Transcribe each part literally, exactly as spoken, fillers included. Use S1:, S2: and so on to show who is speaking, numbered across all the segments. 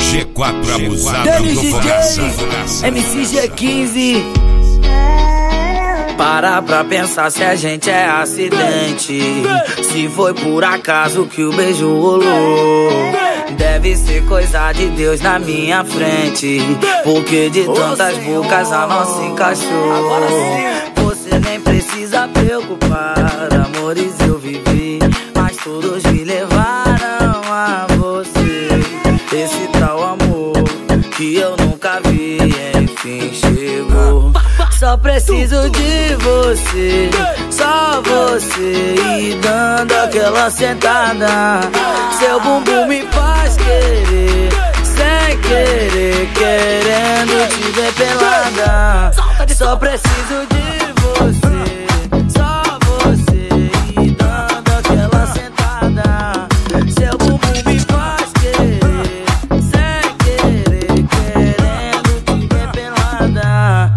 S1: G quatro abusado do Fogaça.
S2: M C G quinze. Para pra pensar se a gente é acidente. Se foi por acaso que o beijo rolou, deve ser coisa de Deus na minha frente, porque de tantas bocas a nossa encaixou. Você nem precisa preocupar, amores eu vivi, mas todos me levaram a você. Esse tal amor que eu nunca vi, enfim chegou. Só preciso de você, só você, e dando aquela sentada. Seu bumbum me faz querer, sem querer, querendo te ver pelada. Só preciso de você, só você, e dando aquela sentada. Seu bumbum me faz querer, sem querer, querendo te ver pelada.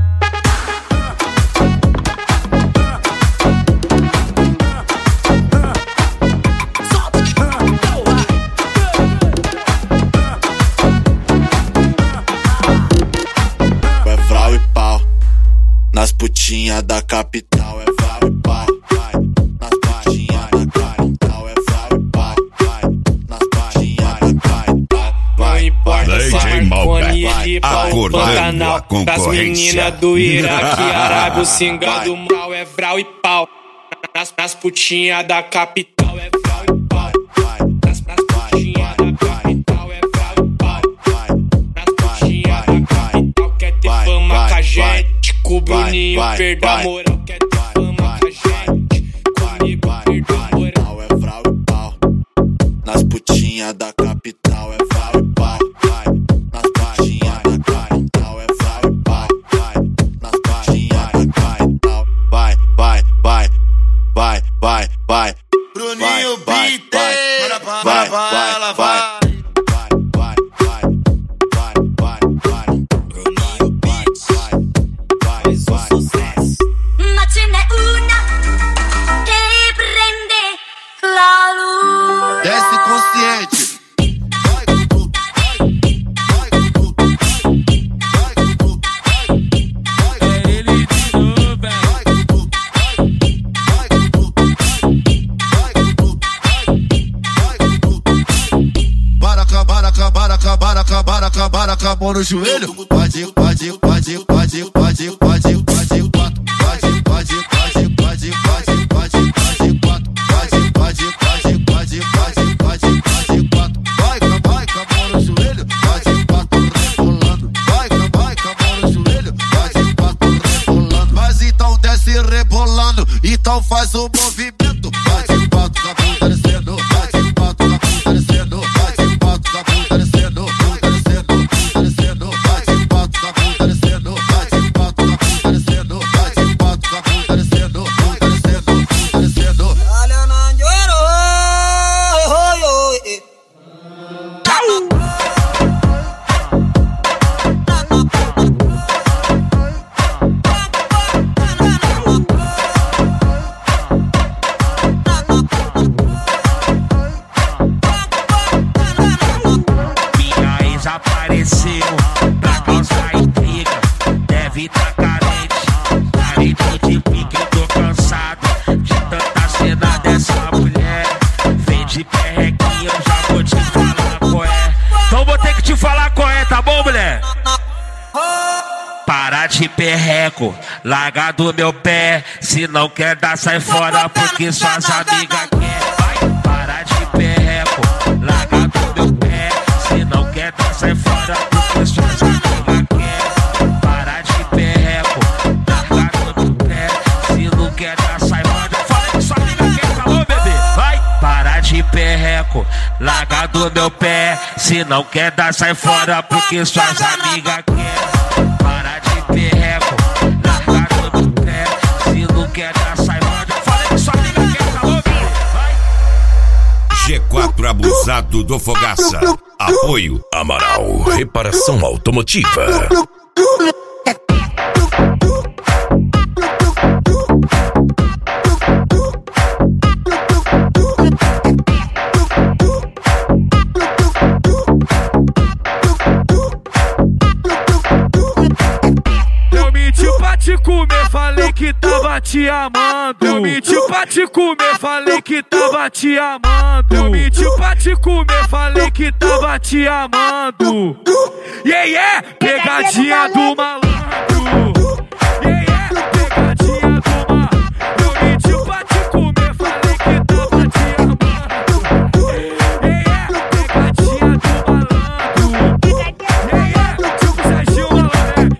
S3: Nas putinhas da capital é vai e pau, vai. Nas putinhas da capital é vai e pau, vai. Nas putinhas da capital vai e pau.
S4: D J Malbec, acordando a concorrência. Das meninas do Iraque, Arábia, Singado, mal é vral e pau. Nas, nas putinhas da capital é vral e pau. Nas, nas putinhas da capital é vral e pau. Nas putinhas da capital quer ter fama com a gente. Com o Bruninho perdeu a moral, quer ter fama com a gente. Comigo perdeu a moral.
S3: É vral e pau. Nas putinhas da capital é vral e pau. Nas putinhas da capital é vral e pau. Nas putinhas da capital. Vai, vai, vai, vai, vai, vai.
S5: Bruninho Beat,
S3: vai, vai, vai, vai.
S5: Desce consciente. Baraca, baraca, baraca, baraca, baraca, baraca, mão no joelho. Pode, pode, pode, pode, pode, pode, pode, quatro. Pode, pode, pode, pode, pode, pode, pode, quatro. Pode, pode, pode, pode, pode, pode, pode, quatro. Vai, vai, com a mão no joelho. Pode, quatro, rebolando. Vai, vai, com a mão no joelho. Pode, quatro, rebolando. Mas então desce rebolando, então faz o movimento. Pode, quatro, com a bunda descendo. Pode, quatro, com a bunda descendo. Pode, quatro, com a bunda descendo. Bunda descendo, bunda descendo. Pode, quatro, com a bunda descendo. Pode, quatro, com a bunda descendo. Pode, quatro, com a bunda descendo. Bunda descendo, bunda descendo.
S2: Olha, não chorou.
S6: Minha ex apareceu pra causar intriga. Deve tá carente, carente de pique. Eu tô cansado de tanta cena dessa mulher. Vem de perrequinha, eu já vou te falar qual é. Então vou ter que te falar qual é, tá bom, mulher? Para de perreco, larga do meu pé. Se não quer dar, sai fora, porque suas amigas querem. Vai, para de perreco, larga do meu pé. Se não quer dar, sai fora, porque suas amigas querem. Para de perreco, larga do meu pé. Se não quer dar, sai fora. Fala que sua amiga quer, falou, bebê? Vai, para de perreco, larga do meu pé. Se não quer dar, sai fora, porque suas amigas querem. Para de perreco, larga do meu pé. Se não quer dar, sai fora. Fala que sua amiga quer, falou, bebê? Vai.
S1: G quatro abusado do Fogaça. Apoio
S7: Amaral Reparação Automotiva.
S8: tava te amando. Eu menti pra te comer, falei que tava te amando. Eu menti pra te comer, falei que tava te amando. Yeah, yeah, pegadinha do malandro. Yeah, yeah, pegadinha do malandro. Eu menti pra te comer, falei que tava te amando. Yeah, yeah, pegadinha do malandro. Yeah, yeah, tipo Serginho Malandro.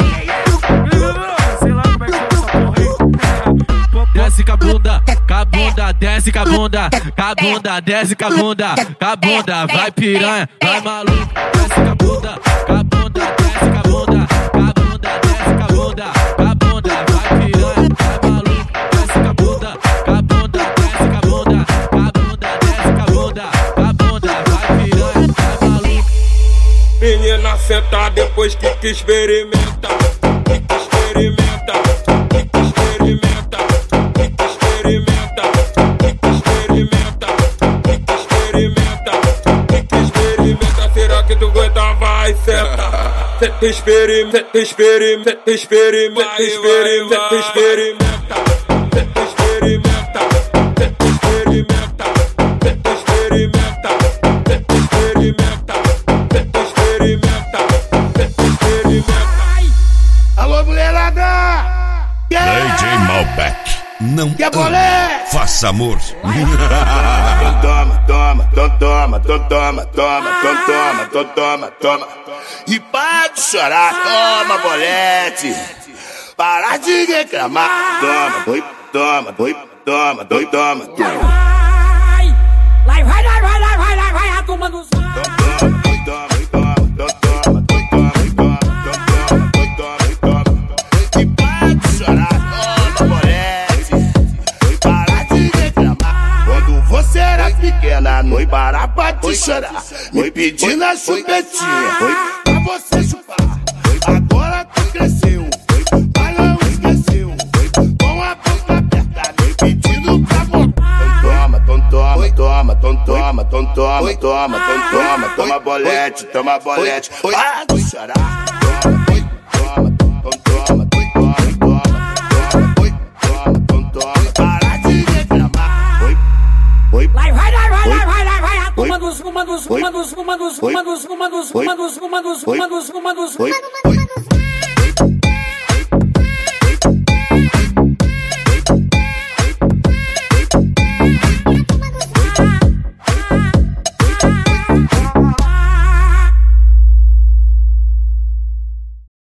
S8: Sei lá como é que foi essa porra aí. Desce com a bunda, com a bunda, desce com a bunda, com a bunda, desce com a bunda, com a bunda, vai piranha, vai maluco, desce com a bunda, com a bunda, desce com a bunda, com a bunda, desce com a bunda, com a bunda, vai piranha, vai maluco, desce com a bunda, com a bunda, desce com a bunda, com a bunda, desce com a bunda, com a bunda, vai piranha, vai maluco.
S4: Menina senta depois que que experimenta, que que experimenta, que que experimenta, que que experimenta, que que experimenta, que que experimenta, que que experimenta. Será que tu aguenta? Vai, senta. Senta, experimenta, experimenta, experimenta, experimenta, experimenta, senta, experimenta, senta, experimenta, senta, experimenta, senta, experimenta, senta, experimenta, senta, experimenta.
S5: Alô, mulherada!
S1: D J Malbec, não
S5: Quer bolé?
S1: faça amor.
S5: Toma, toma, toma, toma, toma, toma, toma, toma, toma, toma, toma. E para de chorar, toma, bolete. Para de reclamar, toma, oi, toma, oi, toma, oi, toma, toma.
S9: Vai, vai, vai, vai, vai, vai, vai, vai, a turma dos
S5: Toma, oi, toma, oi, toma, toma, oi, toma, oi, toma, toma, oi, toma, oi, toma. E para de chorar, toma, bolete. Oi, para de reclamar. Quando você era pequena, não para pra te chorar. Me pedindo a chupetinha, oi, pra você chupar. Agora tu cresceu, mas não esqueceu. Com a boca aperta, me pedindo pra voltar. Toma, toma, toma, toma, toma, toma, toma, toma, toma, toma, toma bolete, toma bolete. Para de chorar. Toma, oi, toma, toma, toma, toma, toma, toma, toma, toma. Para de reclamar. Oi, oi.
S9: Vai, vai, vai, vai, vai, vai, vai, vai, a turma dos, uma dos, uma dos, uma dos, uma dos, uma dos, uma dos, uma dos, uma dos, uma dos, uma dos.